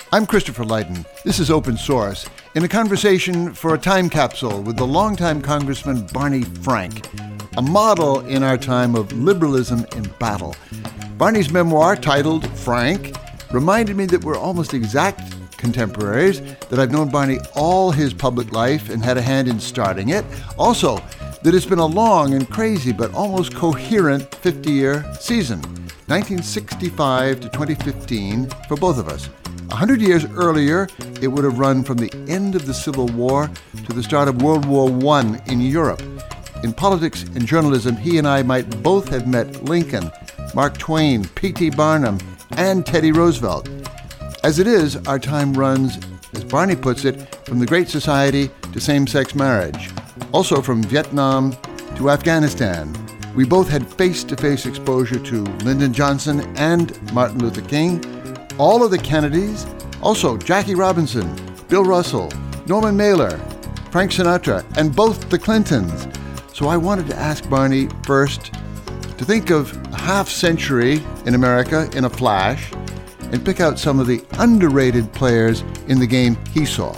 I'm Christopher Lydon. This is Open Source, in a conversation for a time capsule with the longtime Congressman Barney Frank, a model in our time of liberalism in battle. Barney's memoir, titled Frank, reminded me that we're almost exact contemporaries, that I've known Barney all his public life and had a hand in starting it. Also, that it's been a long and crazy but almost coherent 50-year season, 1965 to 2015 for both of us. 100 years earlier, it would have run from the end of the Civil War to the start of World War I in Europe. In politics and journalism, he and I might both have met Lincoln, Mark Twain, P.T. Barnum, and Teddy Roosevelt. As it is, our time runs, as Barney puts it, from the Great Society to same-sex marriage. Also from Vietnam to Afghanistan. We both had face-to-face exposure to Lyndon Johnson and Martin Luther King, all of the Kennedys, also Jackie Robinson, Bill Russell, Norman Mailer, Frank Sinatra, and both the Clintons. So I wanted to ask Barney first to think of a half century in America in a flash and pick out some of the underrated players in the game he saw.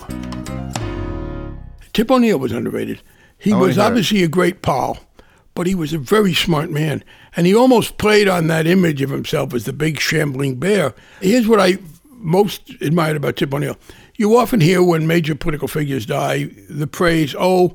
Tip O'Neill was underrated. He was obviously a great pal, but he was a very smart man. And he almost played on that image of himself as the big shambling bear. Here's what I most admired about Tip O'Neill. You often hear when major political figures die, the praise,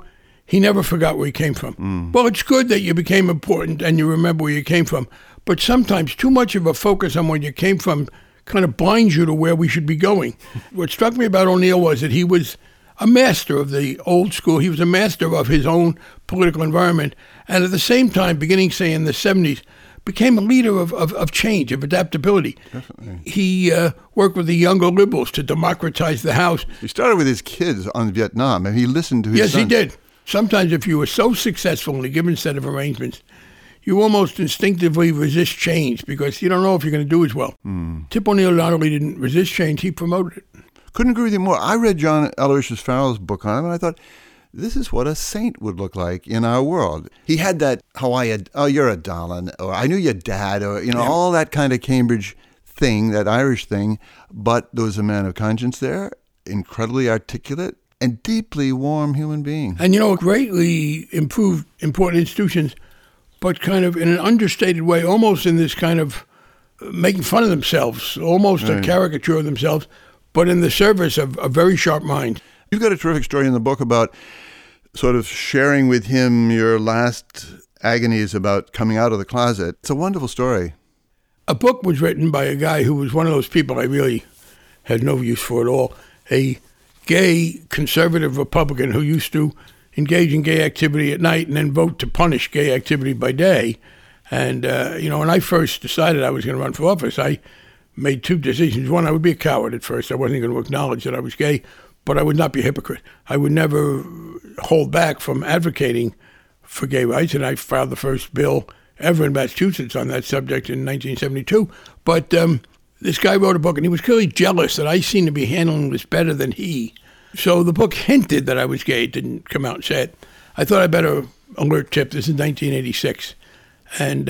he never forgot where he came from. Well, it's good that you became important and you remember where you came from. But sometimes too much of a focus on where you came from kind of blinds you to where we should be going. What struck me about O'Neill was that he was a master of the old school. He was a master of his own political environment. And at the same time, beginning, say, in the 70s, became a leader of change, of adaptability. Definitely. He worked with the younger liberals to democratize the House. He started with his kids on Vietnam, and he listened to his Yes, son. he did. Sometimes if you were so successful in a given set of arrangements, you almost instinctively resist change because you don't know if you're going to do as well. Tip O'Neill not only didn't resist change, he promoted it. Couldn't agree with you more. I read John Aloysius Farrell's book on him, and I thought, this is what a saint would look like in our world. He had that, you're a darling, or I knew your dad, or, all that kind of Cambridge thing, that Irish thing. But there was a man of conscience there, incredibly articulate, and deeply warm human being. And, greatly improved important institutions, but kind of in an understated way, almost in this kind of making fun of themselves, almost a caricature of themselves, but in the service of a very sharp mind. You've got a terrific story in the book about sort of sharing with him your last agonies about coming out of the closet. It's a wonderful story. A book was written by a guy who was one of those people I really had no use for at all, a gay conservative Republican who used to engage in gay activity at night and then vote to punish gay activity by day. And, when I first decided I was going to run for office, I made two decisions. One, I would be a coward at first. I wasn't going to acknowledge that I was gay, but I would not be a hypocrite. I would never hold back from advocating for gay rights, and I filed the first bill ever in Massachusetts on that subject in 1972. But this guy wrote a book, and he was clearly jealous that I seemed to be handling this better than he. So the book hinted that I was gay. It didn't come out and say it. I thought I'd better alert Tip. This is 1986. And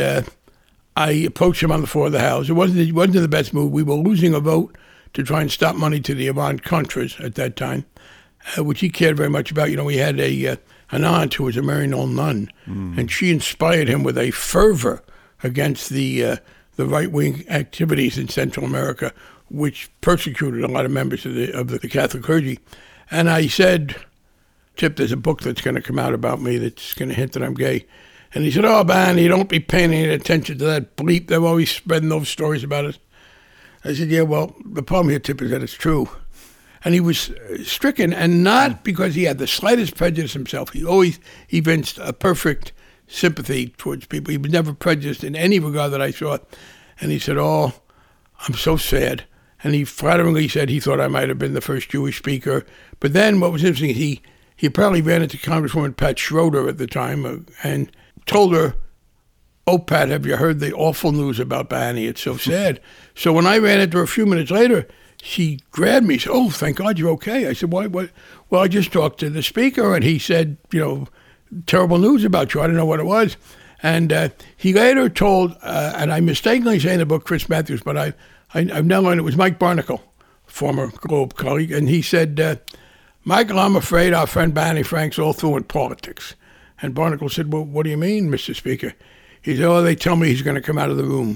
I approached him on the floor of the House. It wasn't in the best mood. We were losing a vote to try and stop money to the Iran-Contras at that time, which he cared very much about. We had an aunt who was a Maryknoll nun, and she inspired him with a fervor against the right-wing activities in Central America, which persecuted a lot of members of the Catholic clergy. And I said, Tip, there's a book that's going to come out about me that's going to hint that I'm gay. And he said, Barney, don't be paying any attention to that bleep. They're always spreading those stories about us. I said, yeah, well, the problem here, Tip, is that it's true. And he was stricken, and not because he had the slightest prejudice himself. He always evinced a perfect sympathy towards people. He was never prejudiced in any regard that I saw. And he said, I'm so sad. And he flatteringly said he thought I might have been the first Jewish speaker. But then what was interesting, he apparently ran into Congresswoman Pat Schroeder at the time and told her, Pat, have you heard the awful news about Barney? It's so sad. So when I ran into her a few minutes later, she grabbed me. She said, thank God you're okay. I said, why? Well, I just talked to the speaker, and he said, terrible news about you. I don't know what it was. And he later told, and I mistakenly say in the book Chris Matthews, but I've now learned it was Mike Barnacle, former Globe colleague, and he said, Michael, I'm afraid our friend Barney Frank's all through in politics. And Barnacle said, well, what do you mean, Mr. Speaker? He said, oh, they tell me he's going to come out of the room.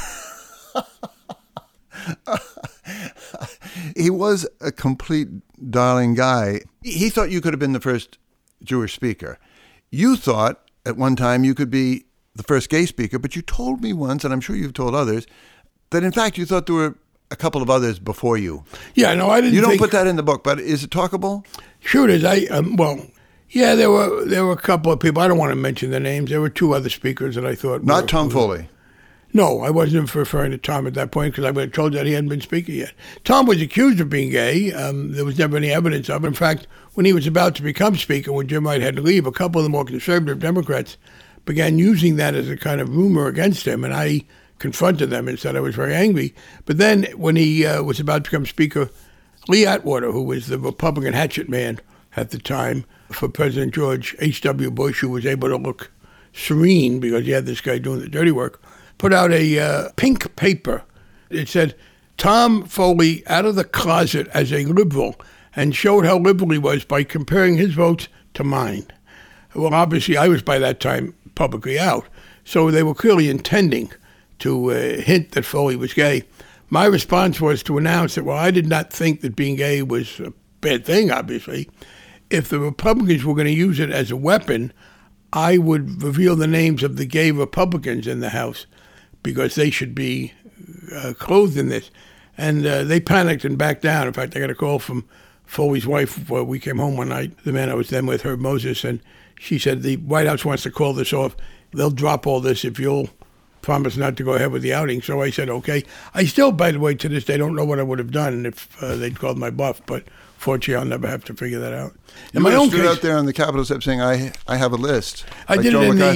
He was a complete darling guy. He thought you could have been the first Jewish speaker. You thought at one time you could be the first gay speaker, but you told me once, and I'm sure you've told others, that in fact you thought there were a couple of others before you. Yeah, no, I didn't. You don't put that in the book, but is it talkable? Sure it is. Yeah, there were a couple of people. I don't want to mention their names. There were two other speakers that I thought. Not Tom Foley. No, I wasn't referring to Tom at that point because I would have told you that he hadn't been speaker yet. Tom was accused of being gay. There was never any evidence of it. In fact, when he was about to become speaker, when Jim Wright had to leave, a couple of the more conservative Democrats began using that as a kind of rumor against him, and I confronted them and said I was very angry. But then when he was about to become speaker, Lee Atwater, who was the Republican hatchet man at the time for President George H.W. Bush, who was able to look serene because he had this guy doing the dirty work, put out a pink paper. It said, Tom Foley out of the closet as a liberal, and showed how liberal he was by comparing his votes to mine. Well, obviously, I was by that time publicly out, so they were clearly intending to hint that Foley was gay. My response was to announce that, well, I did not think that being gay was a bad thing, obviously. If the Republicans were going to use it as a weapon, I would reveal the names of the gay Republicans in the House because they should be clothed in this. And they panicked and backed down. In fact, I got a call from Foley's wife. We came home one night, the man I was then with, Herb Moses, and she said, the White House wants to call this off. They'll drop all this if you'll promise not to go ahead with the outing. So I said, okay. I still, by the way, to this day, don't know what I would have done if they'd called my bluff, but fortunately, I'll never have to figure that out. In my own case, out there on the Capitol step saying, I have a list. I did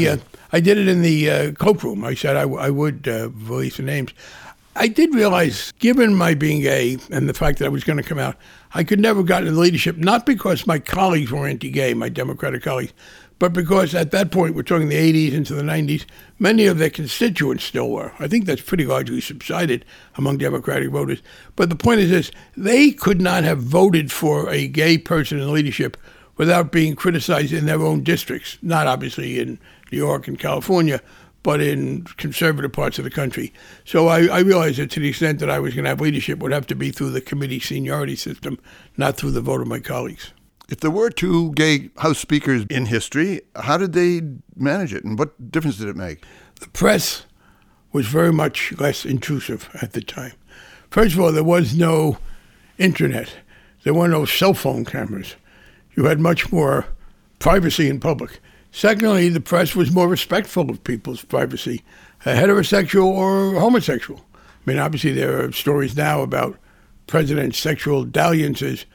it in the cloakroom. I said I would release the names. I did realize, given my being gay and the fact that I was going to come out, I could never have gotten into leadership, not because my colleagues were anti-gay, my Democratic colleagues, but because at that point, we're talking the 80s into the 90s, many of their constituents still were. I think that's pretty largely subsided among Democratic voters. But the point is this, they could not have voted for a gay person in leadership without being criticized in their own districts, not obviously in New York and California, but in conservative parts of the country. So I realized that to the extent that I was going to have leadership would have to be through the committee seniority system, not through the vote of my colleagues. If there were two gay House speakers in history, how did they manage it, and what difference did it make? The press was very much less intrusive at the time. First of all, there was no internet. There were no cell phone cameras. You had much more privacy in public. Secondly, the press was more respectful of people's privacy, heterosexual or homosexual. I mean, obviously there are stories now about president's sexual dalliances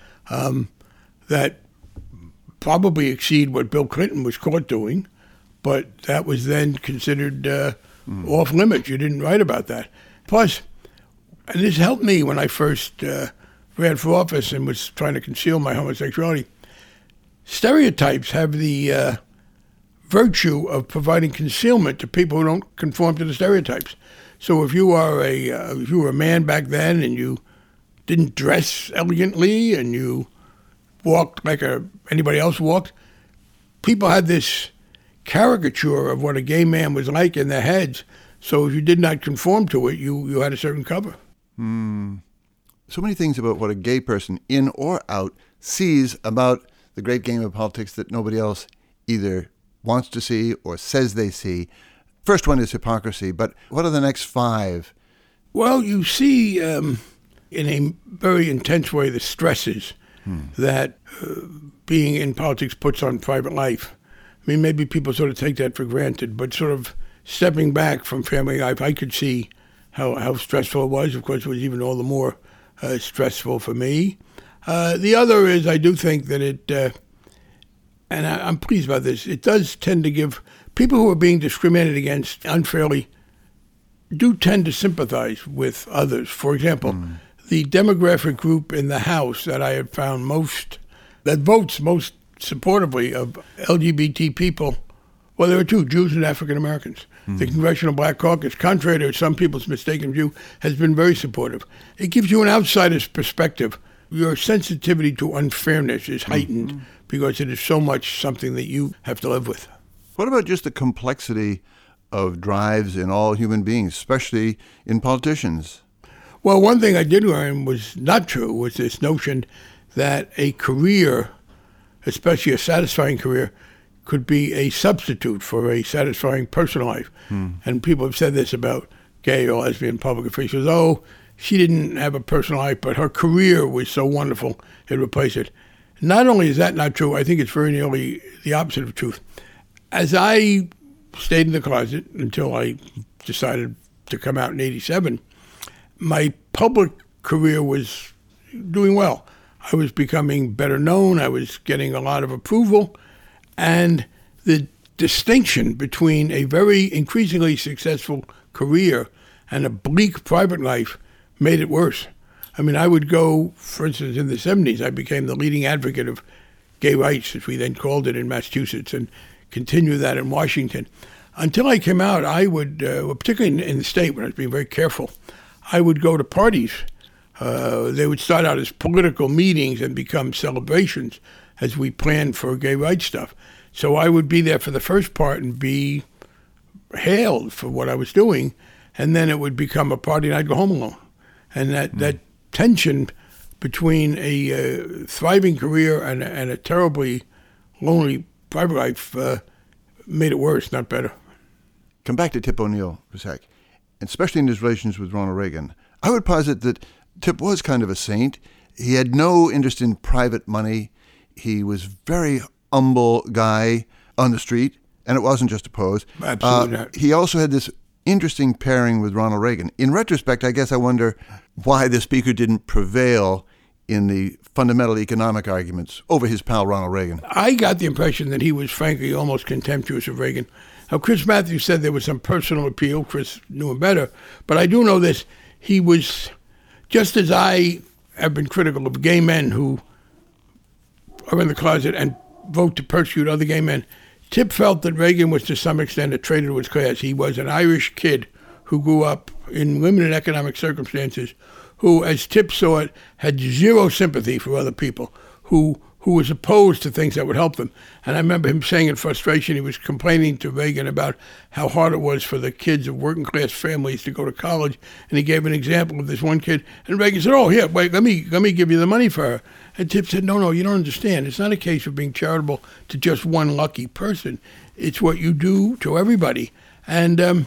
that probably exceed what Bill Clinton was caught doing, but that was then considered off limits. You didn't write about that. Plus, and this helped me when I first ran for office and was trying to conceal my homosexuality, stereotypes have the virtue of providing concealment to people who don't conform to the stereotypes. So if you were a man back then and you didn't dress elegantly and you walked like anybody else walked, people had this caricature of what a gay man was like in their heads. So if you did not conform to it, you had a certain cover. So many things about what a gay person, in or out, sees about the great game of politics that nobody else either wants to see or says they see. First one is hypocrisy, but what are the next five? Well, you see in a very intense way the stresses that being in politics puts on private life. I mean, maybe people sort of take that for granted, but sort of stepping back from family life, I could see how stressful it was. Of course, it was even all the more stressful for me. The other is I do think that it, and I'm pleased about this, it does tend to give people who are being discriminated against unfairly do tend to sympathize with others. For example, the demographic group in the House that I have found that votes most supportively of LGBT people, well, there are two, Jews and African Americans. The Congressional Black Caucus, contrary to some people's mistaken view, has been very supportive. It gives you an outsider's perspective. Your sensitivity to unfairness is heightened because it is so much something that you have to live with. What about just the complexity of drives in all human beings, especially in politicians? Well, one thing I did learn was not true, was this notion that a career, especially a satisfying career, could be a substitute for a satisfying personal life. And people have said this about gay or lesbian public officials. Oh, she didn't have a personal life, but her career was so wonderful, it replaced it. Not only is that not true, I think it's very nearly the opposite of truth. As I stayed in the closet until I decided to come out in 87, my public career was doing well. I was becoming better known. I was getting a lot of approval. And the distinction between a very increasingly successful career and a bleak private life made it worse. I mean, I would go, for instance, in the 70s, I became the leading advocate of gay rights, as we then called it in Massachusetts, and continue that in Washington. Until I came out, I would, particularly in the state when I was being very careful, I would go to parties. They would start out as political meetings and become celebrations as we planned for gay rights stuff. So I would be there for the first part and be hailed for what I was doing, and then it would become a party and I'd go home alone. And that tension between a thriving career and a terribly lonely private life made it worse, not better. Come back to Tip O'Neill for a sec, especially in his relations with Ronald Reagan. I would posit that Tip was kind of a saint. He had no interest in private money. He was very humble guy on the street, and it wasn't just a pose. Absolutely not. He also had this interesting pairing with Ronald Reagan. In retrospect, I guess I wonder why the speaker didn't prevail in the fundamental economic arguments over his pal Ronald Reagan. I got the impression that he was frankly almost contemptuous of Reagan. Now, Chris Matthews said there was some personal appeal. Chris knew him better. But I do know this. He was, just as I have been critical of gay men who are in the closet and vote to persecute other gay men, Tip felt that Reagan was to some extent a traitor to his class. He was an Irish kid who grew up in limited economic circumstances, who, as Tip saw it, had zero sympathy for other people, who was opposed to things that would help them. And I remember him saying in frustration, he was complaining to Reagan about how hard it was for the kids of working class families to go to college. And he gave an example of this one kid. And Reagan said, oh, here, wait, let me give you the money for her. And Tip said, no, you don't understand. It's not a case of being charitable to just one lucky person. It's what you do to everybody. And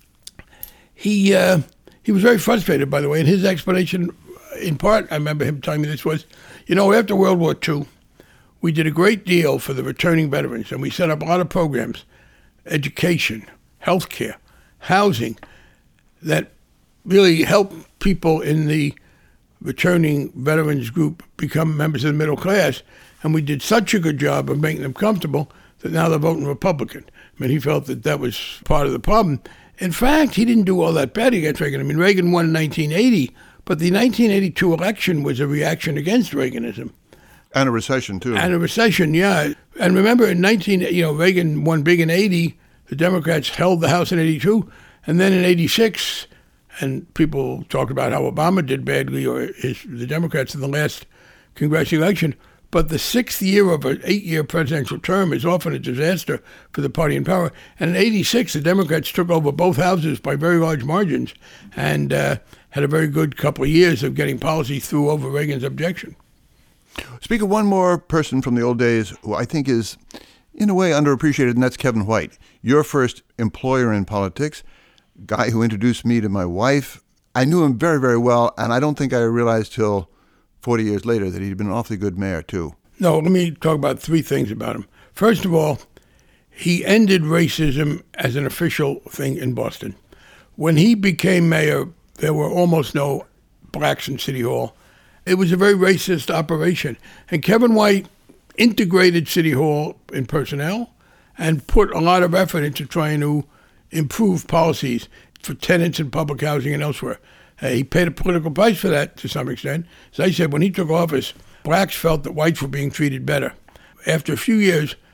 he was very frustrated, by the way. And his explanation, in part, I remember him telling me this was, after World War II, we did a great deal for the returning veterans, and we set up a lot of programs, education, healthcare, housing, that really helped people in the returning veterans group become members of the middle class. And we did such a good job of making them comfortable that now they're voting Republican. I mean, he felt that was part of the problem. In fact, he didn't do all that bad against Reagan. I mean, Reagan won in 1980, but the 1982 election was a reaction against Reaganism. And a recession, too. And a recession, yeah. And remember, Reagan won big in 80. The Democrats held the House in 82. And then in 86, and people talk about how Obama did badly, or the Democrats in the last congressional election. But the sixth year of an 8-year presidential term is often a disaster for the party in power. And in 86, the Democrats took over both houses by very large margins and had a very good couple of years of getting policy through over Reagan's objection. Speak of one more person from the old days who I think is, in a way, underappreciated, and that's Kevin White. Your first employer in politics, guy who introduced me to my wife. I knew him very, very well, and I don't think I realized till 40 years later that he'd been an awfully good mayor, too. No, let me talk about three things about him. First of all, he ended racism as an official thing in Boston. When he became mayor, there were almost no blacks in City Hall. It was a very racist operation. And Kevin White integrated City Hall in personnel and put a lot of effort into trying to improve policies for tenants in public housing and elsewhere. He paid a political price for that to some extent. As I said, when he took office, blacks felt that whites were being treated better. After a few years,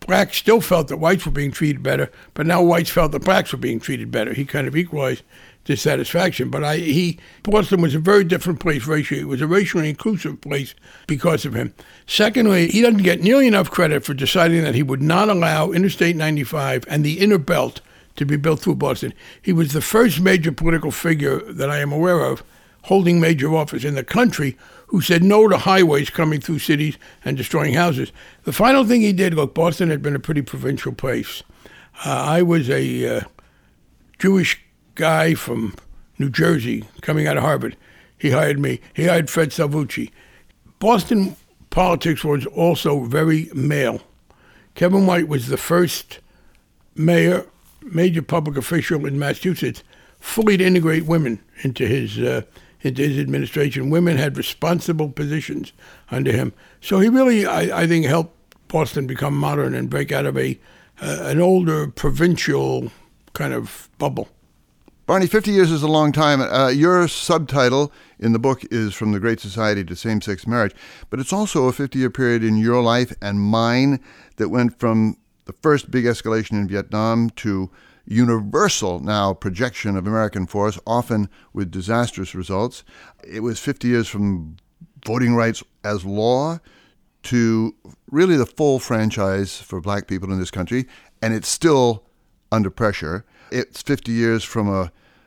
blacks still felt that whites were being treated better, but now whites felt that blacks were being treated better. He kind of equalized dissatisfaction. But Boston was a very different place racially. It was a racially inclusive place because of him. Secondly, he doesn't get nearly enough credit for deciding that he would not allow Interstate 95 and the inner belt to be built through Boston. He was the first major political figure that I am aware of holding major office in the country who said no to highways coming through cities and destroying houses. The final thing he did, look, Boston had been a pretty provincial place. I was a Jewish guy from New Jersey coming out of Harvard. He hired me. He hired Fred Salvucci. Boston politics was also very male. Kevin White was the first mayor, major public official in Massachusetts, fully to integrate women into his administration. Women had responsible positions under him. So he really, I think, helped Boston become modern and break out of an older provincial kind of bubble. Barney, 50 years is a long time. Your subtitle in the book is From the Great Society to Same-Sex Marriage, but it's also a 50-year period in your life and mine that went from the first big escalation in Vietnam to universal now projection of American force, often with disastrous results. It was 50 years from voting rights as law to really the full franchise for black people in this country, and it's still under pressure. It's 50 years from a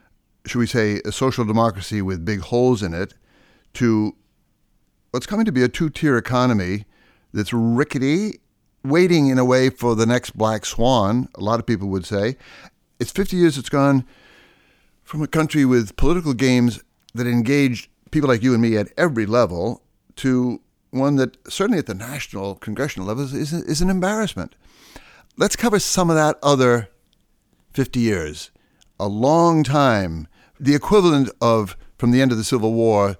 social democracy with big holes in it to what's coming to be a two-tier economy that's rickety, waiting in a way for the next black swan, a lot of people would say. It's 50 years it's gone from a country with political games that engaged people like you and me at every level to one that certainly at the national congressional level is an embarrassment. Let's cover some of that other 50 years, a long time, the equivalent of from the end of the Civil War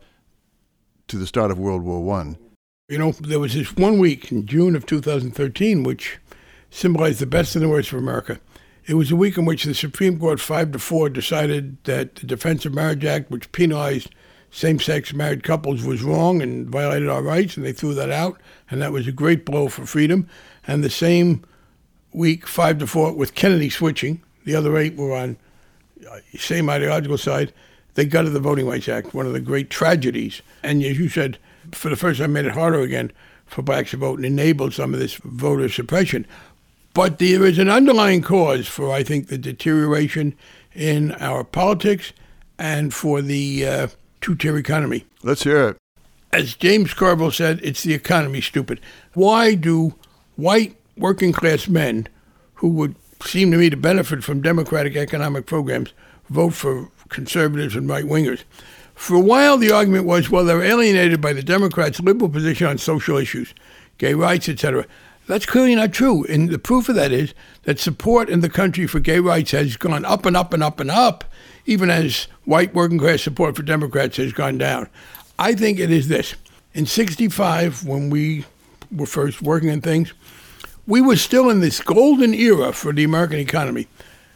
to the start of World War I. You know, there was this 1 week in June of 2013 which symbolized the best and the worst for America. It was a week in which the Supreme Court 5-4 decided that the Defense of Marriage Act, which penalized same-sex married couples, was wrong and violated our rights, and they threw that out, and that was a great blow for freedom. And the same week, 5-4, with Kennedy switching, the other 8 were on the same ideological side, they gutted the Voting Rights Act, one of the great tragedies. And as you said, for the first time made it harder again for blacks to vote and enabled some of this voter suppression. But there is an underlying cause for, I think, the deterioration in our politics and for the two-tier economy. Let's hear it. As James Carville said, it's the economy, stupid. Why do white working-class men who would seem to me to benefit from democratic economic programs vote for conservatives and right-wingers? For a while, the argument was, well, they're alienated by the Democrats' liberal position on social issues, gay rights, etc. That's clearly not true. And the proof of that is that support in the country for gay rights has gone up and up and up and up, even as white working class support for Democrats has gone down. I think it is this. In 1965, when we were first working on things, we were still in this golden era for the American economy.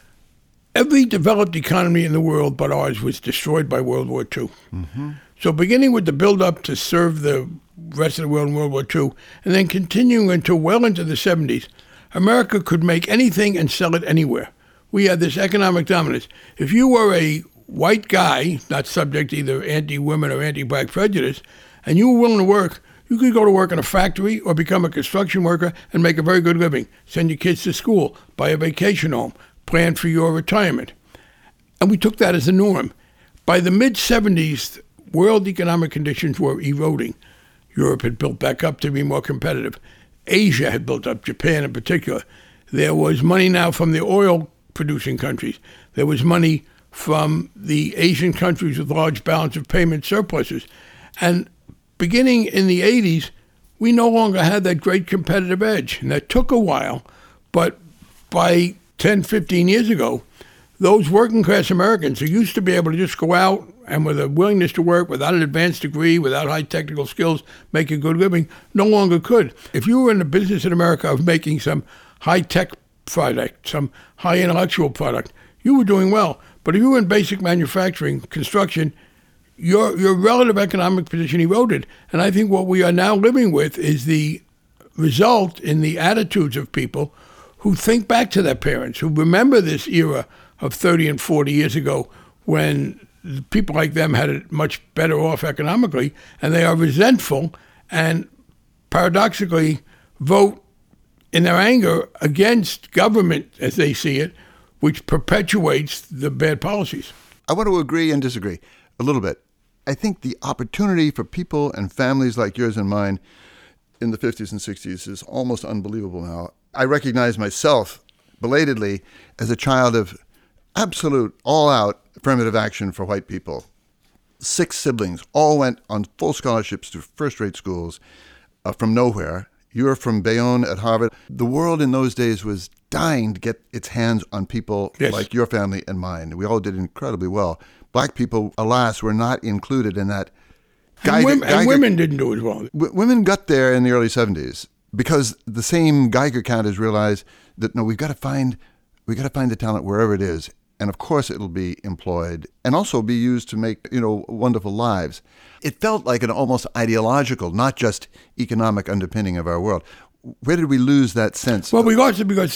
Every developed economy in the world but ours was destroyed by World War II. Mm-hmm. So beginning with the build-up to serve the rest of the world in World War II, and then continuing until well into the 70s, America could make anything and sell it anywhere. We had this economic dominance. If you were a white guy, not subject to either anti-women or anti-black prejudice, and you were willing to work, you could go to work in a factory or become a construction worker and make a very good living, send your kids to school, buy a vacation home, plan for your retirement. And we took that as a norm. By the mid-70s, world economic conditions were eroding. Europe had built back up to be more competitive. Asia had built up, Japan in particular. There was money now from the oil-producing countries. There was money from the Asian countries with large balance of payment surpluses. And beginning in the 80s, we no longer had that great competitive edge. And that took a while, but by 10, 15 years ago, those working-class Americans who used to be able to just go out and with a willingness to work without an advanced degree, without high technical skills, make a good living, no longer could. If you were in the business in America of making some high-tech product, some high intellectual product, you were doing well. But if you were in basic manufacturing, construction, your relative economic position eroded. And I think what we are now living with is the result in the attitudes of people who think back to their parents, who remember this era of 30 and 40 years ago when people like them had it much better off economically, and they are resentful and paradoxically vote in their anger against government as they see it, which perpetuates the bad policies. I want to agree and disagree a little bit. I think the opportunity for people and families like yours and mine in the 50s and 60s is almost unbelievable now. I recognize myself belatedly as a child of absolute all-out affirmative action for white people. 6 siblings all went on full scholarships to first-rate schools from nowhere. You're from Bayonne at Harvard. The world in those days was dying to get its hands on people like your family and mine. We all did incredibly well. Black people, alas, were not included in that. And women didn't do as well. Women got there in the early 70s because the same Geiger counters realized that, no, we've got to find the talent wherever it is. And of course it'll be employed and also be used to make, wonderful lives. It felt like an almost ideological, not just economic underpinning of our world. Where did we lose that sense? Well, because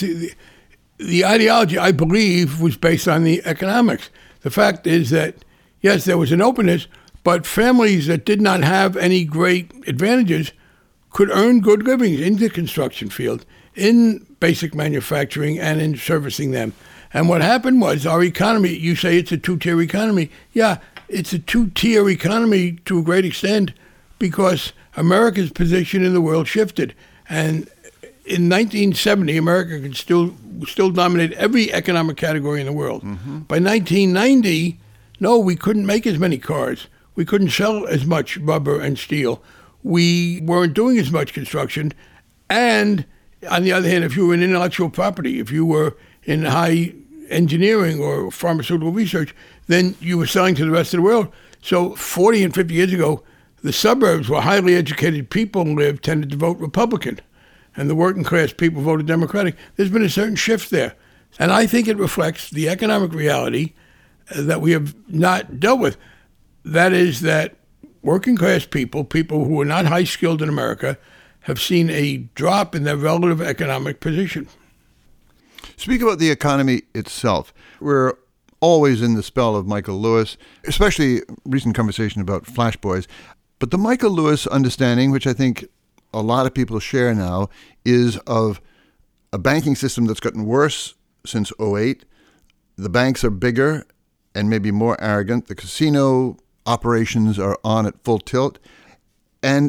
the ideology, I believe, was based on the economics. The fact is that, yes, there was an openness, but families that did not have any great advantages could earn good livings in the construction field, in basic manufacturing, and in servicing them. And what happened was our economy, you say it's a two-tier economy. Yeah, it's a two-tier economy to a great extent because America's position in the world shifted. And in 1970, America could still dominate every economic category in the world. Mm-hmm. By 1990, no, we couldn't make as many cars. We couldn't sell as much rubber and steel. We weren't doing as much construction. And on the other hand, if you were in intellectual property, if you were in high engineering or pharmaceutical research, then you were selling to the rest of the world. So 40 and 50 years ago, the suburbs where highly educated people lived tended to vote Republican, and the working class people voted Democratic. There's been a certain shift there. And I think it reflects the economic reality that we have not dealt with. That is that working class people who are not high skilled in America, have seen a drop in their relative economic position. Speak about the economy itself. We're always in the spell of Michael Lewis, especially recent conversation about Flash Boys. But the Michael Lewis understanding, which I think a lot of people share now, is of a banking system that's gotten worse since 2008. The banks are bigger and maybe more arrogant. The casino operations are on at full tilt. And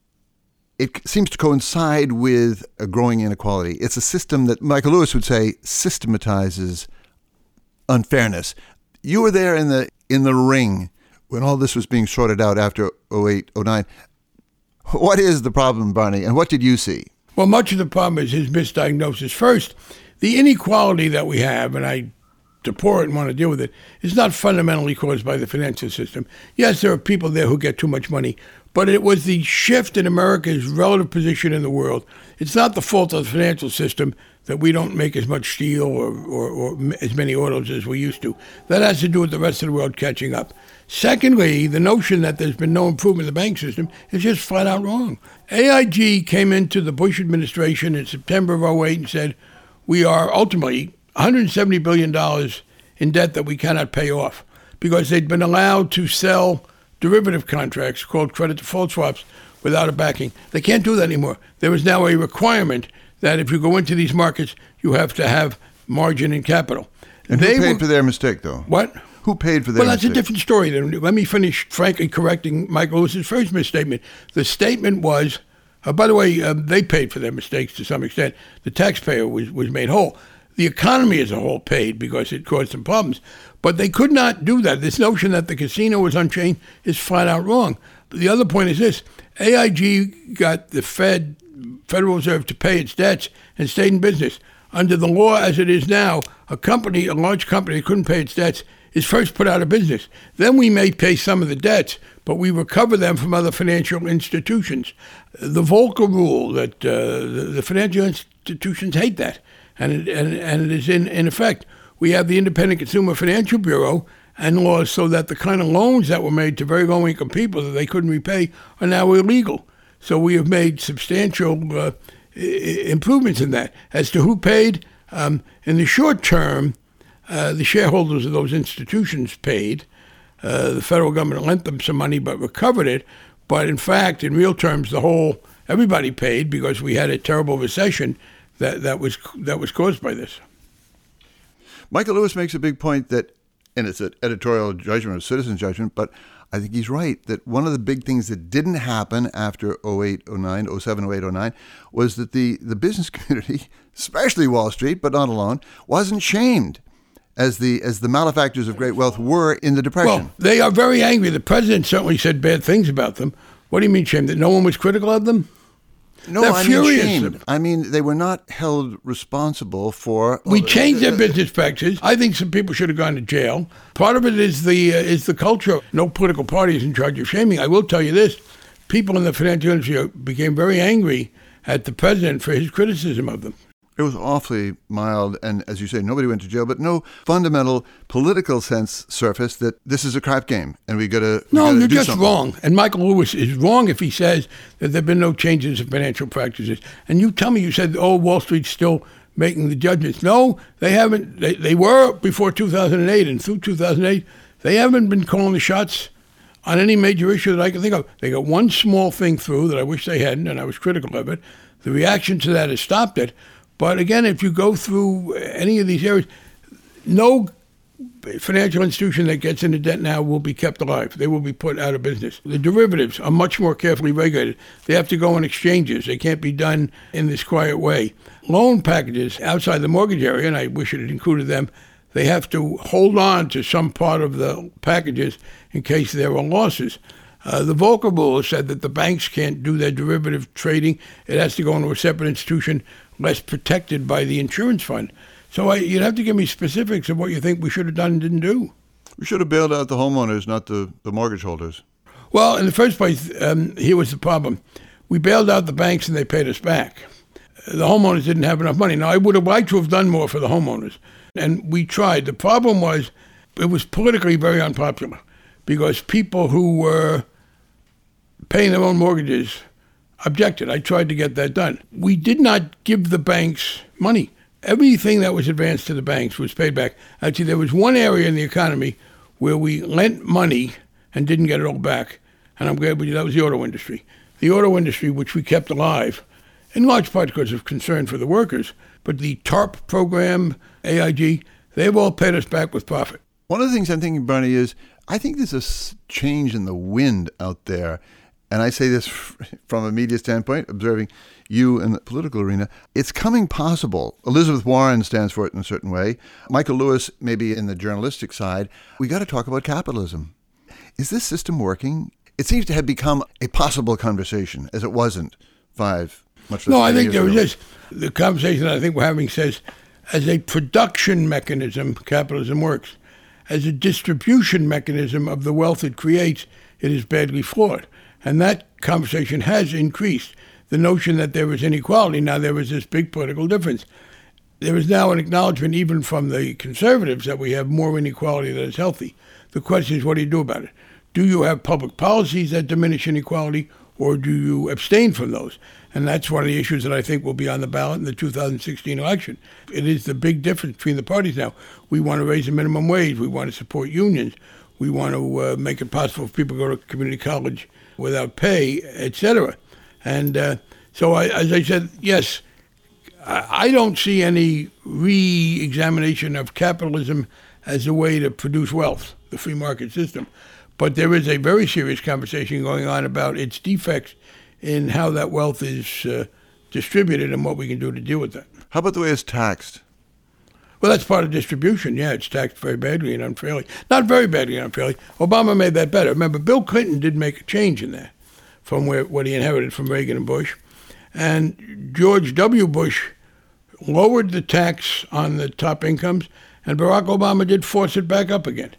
it seems to coincide with a growing inequality. It's a system that Michael Lewis would say systematizes unfairness. You were there in the ring when all this was being sorted out after 2008, 2009. What is the problem, Barney, and what did you see? Well, much of the problem is his misdiagnosis. First, the inequality that we have, and I deplore it and want to deal with it, is not fundamentally caused by the financial system. Yes, there are people there who get too much money, but it was the shift in America's relative position in the world. It's not the fault of the financial system that we don't make as much steel or as many autos as we used to. That has to do with the rest of the world catching up. Secondly, the notion that there's been no improvement in the bank system is just flat out wrong. AIG came into the Bush administration in September of 2008 and said, we are ultimately $170 billion in debt that we cannot pay off because they'd been allowed to sell derivative contracts called credit default swaps without a backing. They can't do that anymore. There is now a requirement that if you go into these markets, you have to have margin and capital. And who paid for their mistake, though? What? Who paid for their mistake? Well, that's a different story. Let me finish, frankly, correcting Michael Lewis's first misstatement. The statement was, by the way, they paid for their mistakes to some extent. The taxpayer was made whole. The economy as a whole paid because it caused some problems. But they could not do that. This notion that the casino was unchained is flat out wrong. The other point is this. AIG got the Federal Reserve to pay its debts and stayed in business. Under the law as it is now, a large company that couldn't pay its debts is first put out of business. Then we may pay some of the debts, but we recover them from other financial institutions. The Volcker rule that the financial institutions hate that. And it is in effect. We have the Independent Consumer Financial Bureau and laws so that the kind of loans that were made to very low-income people that they couldn't repay are now illegal. So we have made substantial improvements in that. As to who paid, in the short term, the shareholders of those institutions paid. The federal government lent them some money but recovered it. But in fact, in real terms, everybody paid because we had a terrible recession that was caused by this. Michael Lewis makes a big point that, and it's an editorial judgment, a citizen judgment, but I think he's right, that one of the big things that didn't happen after 08, 09, 07, 08, 09 was that the business community, especially Wall Street, but not alone, wasn't shamed as the malefactors of great wealth were in the Depression. Well, they are very angry. The president certainly said bad things about them. What do you mean shamed? That no one was critical of them? No, They're I furious. mean shamed. I mean, they were not held responsible for... We changed their business practices. I think some people should have gone to jail. Part of it is the culture. No political party is in charge of shaming. I will tell you this. People in the financial industry became very angry at the president for his criticism of them. It was awfully mild, and as you say, nobody went to jail, but no fundamental political sense surfaced that this is a crap game, and we got to No, you're just something. wrong. And Michael Lewis is wrong if he says that there have been no changes in financial practices. And you tell me, you said, Wall Street's still making the judgments. No, they haven't. They were before 2008, and through 2008, they haven't been calling the shots on any major issue that I can think of. They got one small thing through that I wish they hadn't, and I was critical of it. The reaction to that has stopped it. But again, if you go through any of these areas, no financial institution that gets into debt now will be kept alive. They will be put out of business. The derivatives are much more carefully regulated. They have to go on exchanges. They can't be done in this quiet way. Loan packages outside the mortgage area, and I wish it had included them, they have to hold on to some part of the packages in case there are losses. The Volcker rule said that the banks can't do their derivative trading. It has to go into a separate institution less protected by the insurance fund. So you'd have to give me specifics of what you think we should have done and didn't do. We should have bailed out the homeowners, not the mortgage holders. Well, in the first place, here was the problem. We bailed out the banks and they paid us back. The homeowners didn't have enough money. Now, I would have liked to have done more for the homeowners, and we tried. The problem was it was politically very unpopular because people who were paying their own mortgages objected. I tried to get that done. We did not give the banks money. Everything that was advanced to the banks was paid back. Actually, there was one area in the economy where we lent money and didn't get it all back, and I'm glad we did. That was the auto industry. The auto industry, which we kept alive, in large part because of concern for the workers, but the TARP program, AIG, they've all paid us back with profit. One of the things I'm thinking, Barney, is I think there's a change in the wind out there. And I say this from a media standpoint, observing you in the political arena. It's coming possible. Elizabeth Warren stands for it in a certain way. Michael Lewis, maybe in the journalistic side. We got to talk about capitalism. Is this system working? It seems to have become a possible conversation, as it wasn't much less. No, I think there was this. The conversation that I think we're having says, as a production mechanism, capitalism works. As a distribution mechanism of the wealth it creates, it is badly flawed. And that conversation has increased. The notion that there is inequality, now there is this big political difference. There is now an acknowledgement even from the conservatives that we have more inequality than is healthy. The question is, what do you do about it? Do you have public policies that diminish inequality, or do you abstain from those? And that's one of the issues that I think will be on the ballot in the 2016 election. It is the big difference between the parties now. We want to raise the minimum wage. We want to support unions. We want to make it possible for people to go to community college without pay, etc. And so, as I said, yes, I don't see any re-examination of capitalism as a way to produce wealth, the free market system. But there is a very serious conversation going on about its defects in how that wealth is distributed and what we can do to deal with that. How about the way it's taxed? Well, that's part of distribution. Yeah, it's taxed very badly and unfairly. Not very badly and unfairly. Obama made that better. Remember, Bill Clinton did make a change in that from what he inherited from Reagan and Bush. And George W. Bush lowered the tax on the top incomes, and Barack Obama did force it back up again.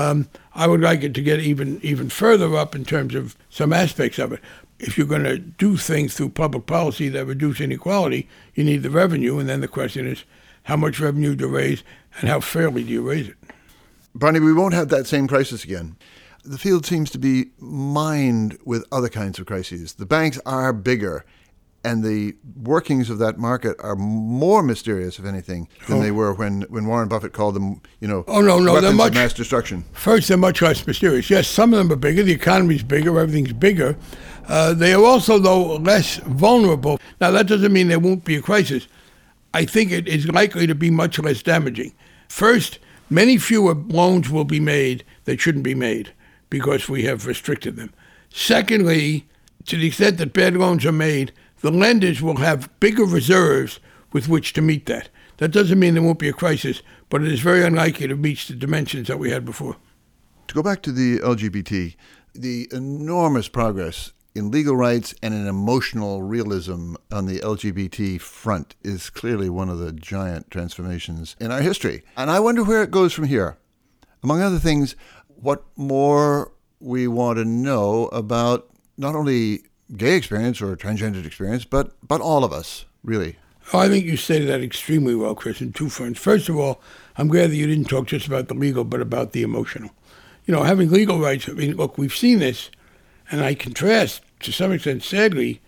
I would like it to get even further up in terms of some aspects of it. If you're going to do things through public policy that reduce inequality, you need the revenue, and then the question is, how much revenue do you raise, and how fairly do you raise it? Barney, we won't have that same crisis again. The field seems to be mined with other kinds of crises. The banks are bigger, And the workings of that market are more mysterious, if anything, than they were when Warren Buffett called them, weapons of mass destruction. First, they're much less mysterious. Yes, some of them are bigger. The economy's bigger. Everything's bigger. They are also, though, less vulnerable. Now, that doesn't mean there won't be a crisis. I think it is likely to be much less damaging. First, many fewer loans will be made that shouldn't be made because we have restricted them. Secondly, to the extent that bad loans are made, the lenders will have bigger reserves with which to meet that. That doesn't mean there won't be a crisis, but it is very unlikely to reach the dimensions that we had before. To go back to the LGBT, the enormous progress in legal rights and in emotional realism on the LGBT front is clearly one of the giant transformations in our history. And I wonder where it goes from here. Among other things, what more we want to know about not only gay experience or transgendered experience, but all of us, really. Oh, I think you stated that extremely well, Chris, in two fronts. First of all, I'm glad that you didn't talk just about the legal, but about the emotional. Having legal rights, look, we've seen this, and I contrast, to some extent, sadly,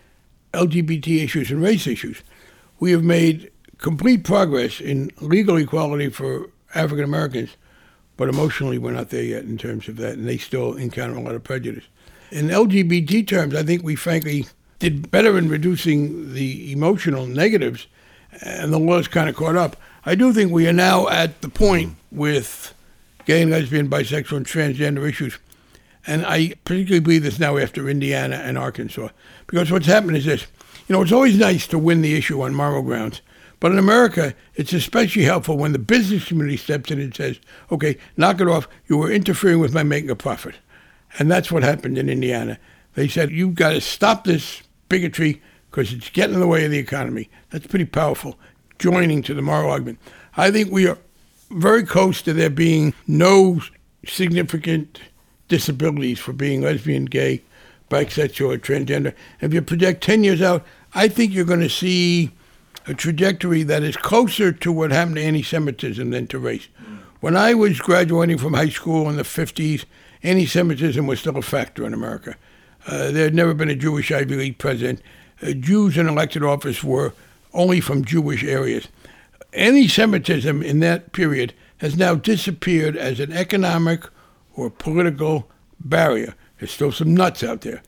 LGBT issues and race issues. We have made complete progress in legal equality for African Americans, but emotionally we're not there yet in terms of that, and they still encounter a lot of prejudice. In LGBT terms, I think we frankly did better in reducing the emotional negatives, and the law's kind of caught up. I do think we are now at the point with gay and lesbian, bisexual, and transgender issues, and I particularly believe this now after Indiana and Arkansas, because what's happened is this. It's always nice to win the issue on moral grounds, but in America, it's especially helpful when the business community steps in and says, okay, knock it off, you were interfering with my making a profit. And that's what happened in Indiana. They said, you've got to stop this bigotry because it's getting in the way of the economy. That's pretty powerful, joining to the moral argument. I think we are very close to there being no significant disabilities for being lesbian, gay, bisexual, or transgender. If you project 10 years out, I think you're going to see a trajectory that is closer to what happened to anti-Semitism than to race. When I was graduating from high school in the 50s, anti-Semitism was still a factor in America. There had never been a Jewish Ivy League president. Jews in elected office were only from Jewish areas. Anti-Semitism in that period has now disappeared as an economic or political barrier. There's still some nuts out there.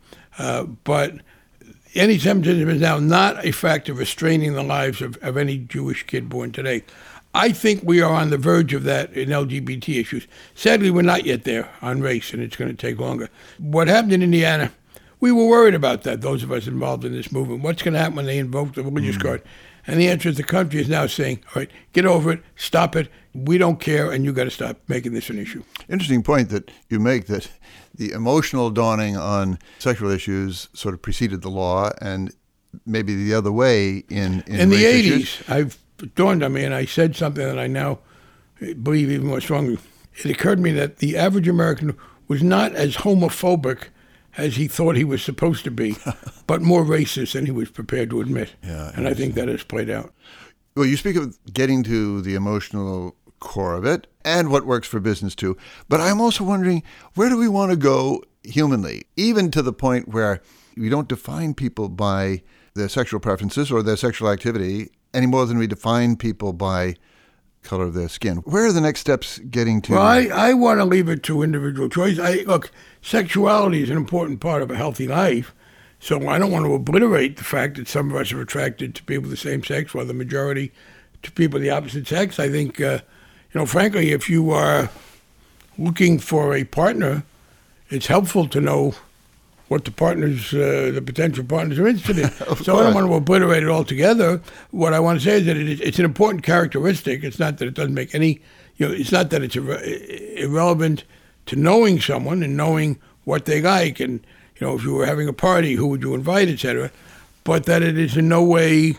But anti-Semitism is now not a factor restraining the lives of any Jewish kid born today. I think we are on the verge of that in LGBT issues. Sadly, we're not yet there on race, and it's going to take longer. What happened in Indiana, we were worried about that, those of us involved in this movement. What's going to happen when they invoke the religious card? And the answer is the country is now saying, all right, get over it, stop it, we don't care, and you got to stop making this an issue. Interesting point that you make, that the emotional dawning on sexual issues sort of preceded the law, and maybe the other way in the 80s, issues. It dawned on me, and I said something that I now believe even more strongly. It occurred to me that the average American was not as homophobic as he thought he was supposed to be, but more racist than he was prepared to admit. And I think that has played out. Well, you speak of getting to the emotional core of it and what works for business too. But I'm also wondering, where do we want to go humanly, even to the point where we don't define people by their sexual preferences or their sexual activity any more than we define people by color of their skin? Where are the next steps getting to? Well, I want to leave it to individual choice. Look, sexuality is an important part of a healthy life, so I don't want to obliterate the fact that some of us are attracted to people of the same sex, while the majority to people of the opposite sex. I think, frankly, if you are looking for a partner, it's helpful to know what the potential partners are interested in. So I don't want to obliterate it altogether. What I want to say is that it's an important characteristic. It's not that it doesn't make any, it's not that it's irrelevant to knowing someone and knowing what they like. And, if you were having a party, who would you invite, et cetera. But that it is in no way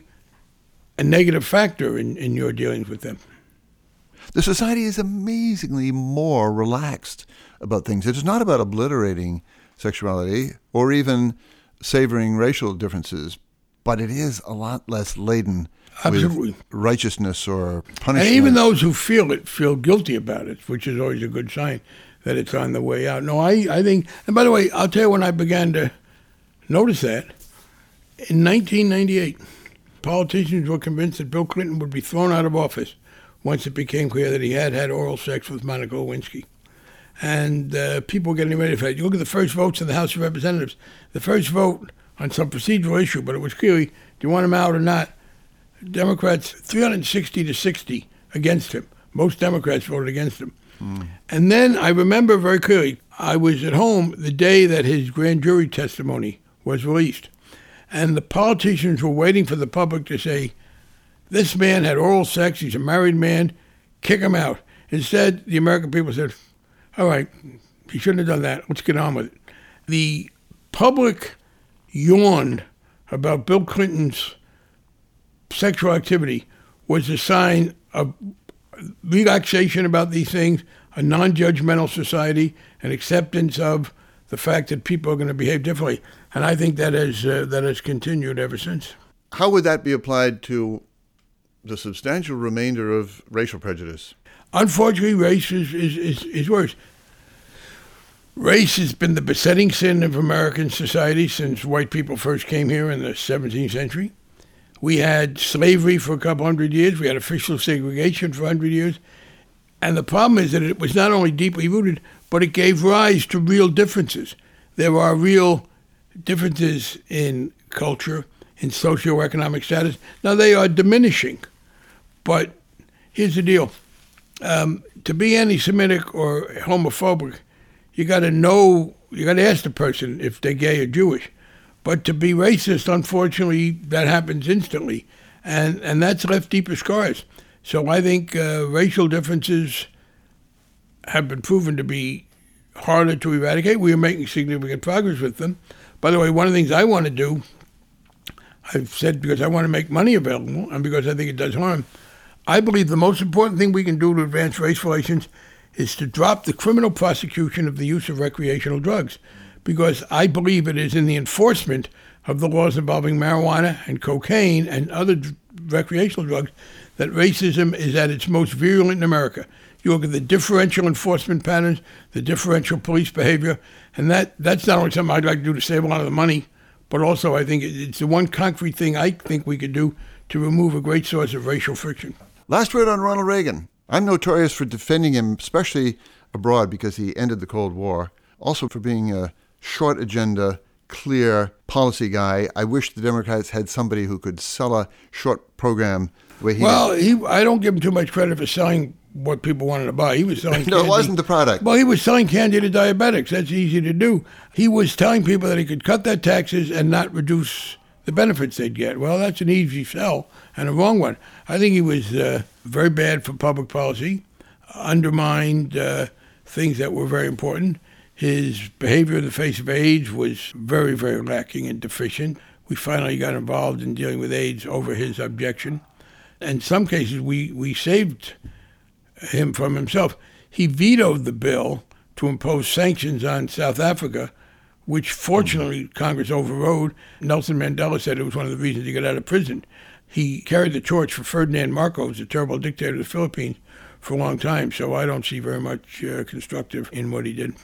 a negative factor in your dealings with them. The society is amazingly more relaxed about things. It's not about obliterating sexuality or even savoring racial differences, but it is a lot less laden with righteousness or punishment. And even those who feel it feel guilty about it, which is always a good sign that it's on the way out. No, I think, and by the way, I'll tell you when I began to notice that, In 1998, politicians were convinced that Bill Clinton would be thrown out of office once it became clear that he had had oral sex with Monica Lewinsky. And people were getting ready for it. You look at the first votes in the House of Representatives. The first vote on some procedural issue, but it was clearly, do you want him out or not? Democrats, 360 to 60 against him. Most Democrats voted against him. And then I remember very clearly, I was at home the day that his grand jury testimony was released. And the politicians were waiting for the public to say, this man had oral sex, he's a married man, kick him out. Instead, the American people said, all right, he shouldn't have done that, let's get on with it. The public yawned about Bill Clinton's sexual activity was a sign of relaxation about these things, a non-judgmental society, an acceptance of the fact that people are going to behave differently. And I think that has continued ever since. How would that be applied to the substantial remainder of racial prejudice? Unfortunately, race is worse. Race has been the besetting sin of American society since white people first came here in the 17th century. We had slavery for a couple hundred years. We had official segregation for 100 years. And the problem is that it was not only deeply rooted, but it gave rise to real differences. There are real differences in culture, in socioeconomic status. Now, they are diminishing. But here's the deal. To be anti-Semitic or homophobic, you got to ask the person if they're gay or Jewish. But to be racist, unfortunately, that happens instantly. And that's left deeper scars. So I think racial differences have been proven to be harder to eradicate. We are making significant progress with them. By the way, one of the things I want to do, I've said because I want to make money available and because I think it does harm, I believe the most important thing we can do to advance race relations is to drop the criminal prosecution of the use of recreational drugs, because I believe it is in the enforcement of the laws involving marijuana and cocaine and other recreational drugs that racism is at its most virulent in America. You look at the differential enforcement patterns, the differential police behavior, and that's not only something I'd like to do to save a lot of the money, but also I think it's the one concrete thing I think we could do to remove a great source of racial friction. Last word on Ronald Reagan. I'm notorious for defending him, especially abroad, because he ended the Cold War. Also for being a short agenda, clear policy guy. I wish the Democrats had somebody who could sell a short program the way he did. I don't give him too much credit for selling what people wanted to buy. He was selling No, it wasn't the product. Well, he was selling candy to diabetics. That's easy to do. He was telling people that he could cut their taxes and not reduce the benefits they'd get. Well, that's an easy sell and a wrong one. I think he was very bad for public policy, undermined things that were very important. His behavior in the face of AIDS was very, very lacking and deficient. We finally got involved in dealing with AIDS over his objection. In some cases, we saved him from himself. He vetoed the bill to impose sanctions on South Africa, which fortunately Congress overrode. Nelson Mandela said it was one of the reasons he got out of prison. He carried the torch for Ferdinand Marcos, the terrible dictator of the Philippines, for a long time, so I don't see very much constructive in what he did.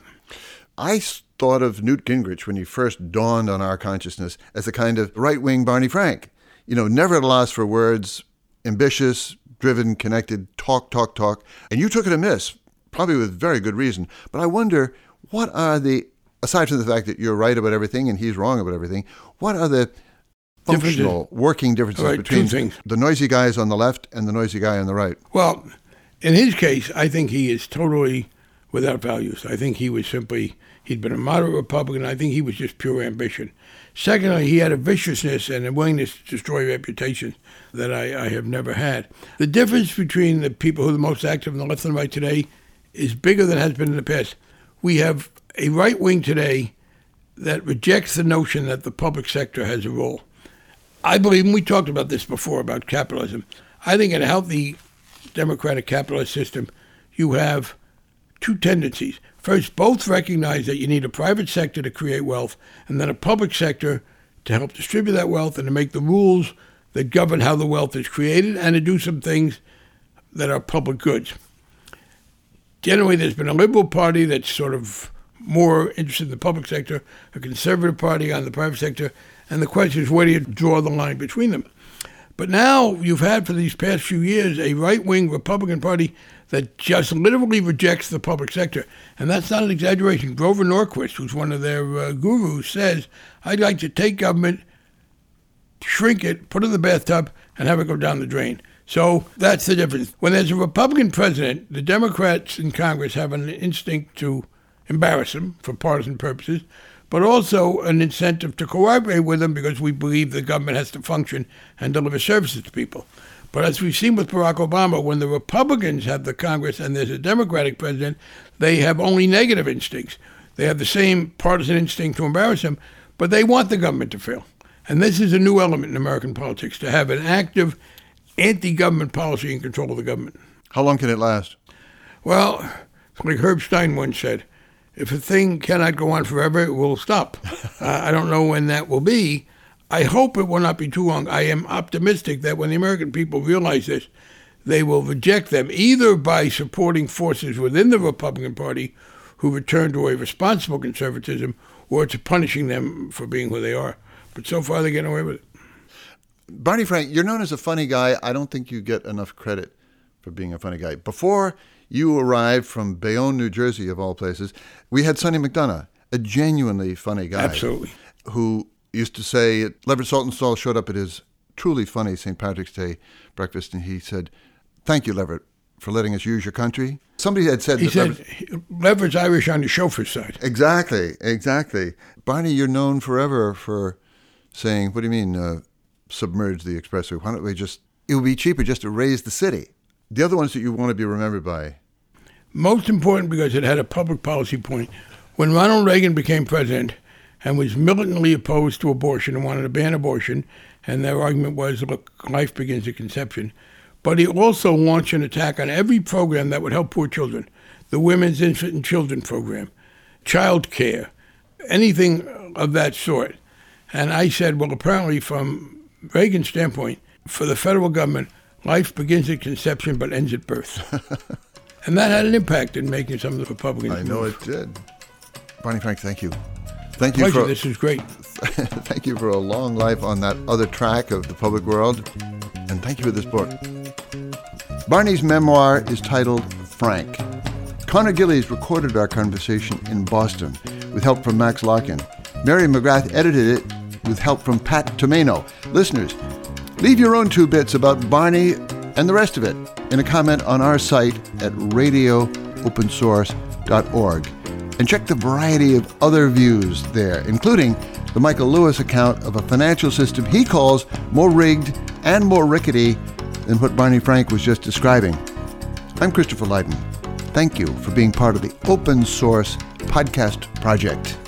I thought of Newt Gingrich when he first dawned on our consciousness as a kind of right-wing Barney Frank. You know, never at a loss for words, ambitious, driven, connected, talk. And you took it amiss, probably with very good reason. But I wonder, what are the, aside from the fact that you're right about everything and he's wrong about everything, what are the functional, working differences between the noisy guys on the left and the noisy guy on the right? Well, in his case, I think he is totally without values. I think he was he'd been a moderate Republican. I think he was just pure ambition. Secondly, he had a viciousness and a willingness to destroy reputation that I have never had. The difference between the people who are the most active on the left and the right today is bigger than has been in the past. We have a right wing today that rejects the notion that the public sector has a role. I believe, and we talked about this before, about capitalism. I think in a healthy democratic capitalist system, you have two tendencies. First, both recognize that you need a private sector to create wealth and then a public sector to help distribute that wealth and to make the rules that govern how the wealth is created and to do some things that are public goods. Generally, there's been a liberal party that's sort of more interested in the public sector, a conservative party on the private sector, and the question is, where do you draw the line between them? But now you've had for these past few years a right-wing Republican Party that just literally rejects the public sector. And that's not an exaggeration. Grover Norquist, who's one of their gurus, says, I'd like to take government, shrink it, put it in the bathtub, and have it go down the drain. So that's the difference. When there's a Republican president, the Democrats in Congress have an instinct to embarrass him for partisan purposes, but also an incentive to cooperate with them because we believe the government has to function and deliver services to people. But as we've seen with Barack Obama, when the Republicans have the Congress and there's a Democratic president, they have only negative instincts. They have the same partisan instinct to embarrass him, but they want the government to fail. And this is a new element in American politics, to have an active anti-government policy in control of the government. How long can it last? Well, like Herb Stein once said, if a thing cannot go on forever, it will stop. I don't know when that will be. I hope it will not be too long. I am optimistic that when the American people realize this, they will reject them either by supporting forces within the Republican Party who return to a responsible conservatism, or to punishing them for being who they are. But so far, they're getting away with it. Barney Frank, you're known as a funny guy. I don't think you get enough credit for being a funny guy. Before you arrived from Bayonne, New Jersey, of all places, we had Sonny McDonough, a genuinely funny guy. Absolutely. Who used to say, Leverett Saltonstall showed up at his truly funny St. Patrick's Day breakfast, and he said, thank you, Leverett, for letting us use your country. Somebody had said... He said, Leverett's Irish on the chauffeur's side. Exactly. Barney, you're known forever for saying, what do you mean, submerge the expressway? Why don't we just... It would be cheaper just to raise the city. The other ones that you want to be remembered by? Most important because it had a public policy point. When Ronald Reagan became president and was militantly opposed to abortion and wanted to ban abortion, and their argument was, look, life begins at conception. But he also launched an attack on every program that would help poor children. The Women's Infant and Children Program, child care, anything of that sort. And I said, well, apparently from Reagan's standpoint, for the federal government, life begins at conception but ends at birth. And that had an impact in making some of the Republicans I know move. it did. Barney Frank, thank you. Thank you. Pleasure. This was great. Thank you for a long life on that other track of the public world. And thank you for this book. Barney's memoir is titled Frank. Connor Gillies recorded our conversation in Boston with help from Max Larkin. Mary McGrath edited it with help from Pat Tomeno. Listeners, leave your own 2 bits about Barney and the rest of it in a comment on our site at radioopensource.org. And check the variety of other views there, including the Michael Lewis account of a financial system he calls more rigged and more rickety than what Barney Frank was just describing. I'm Christopher Lydon. Thank you for being part of the Open Source Podcast Project.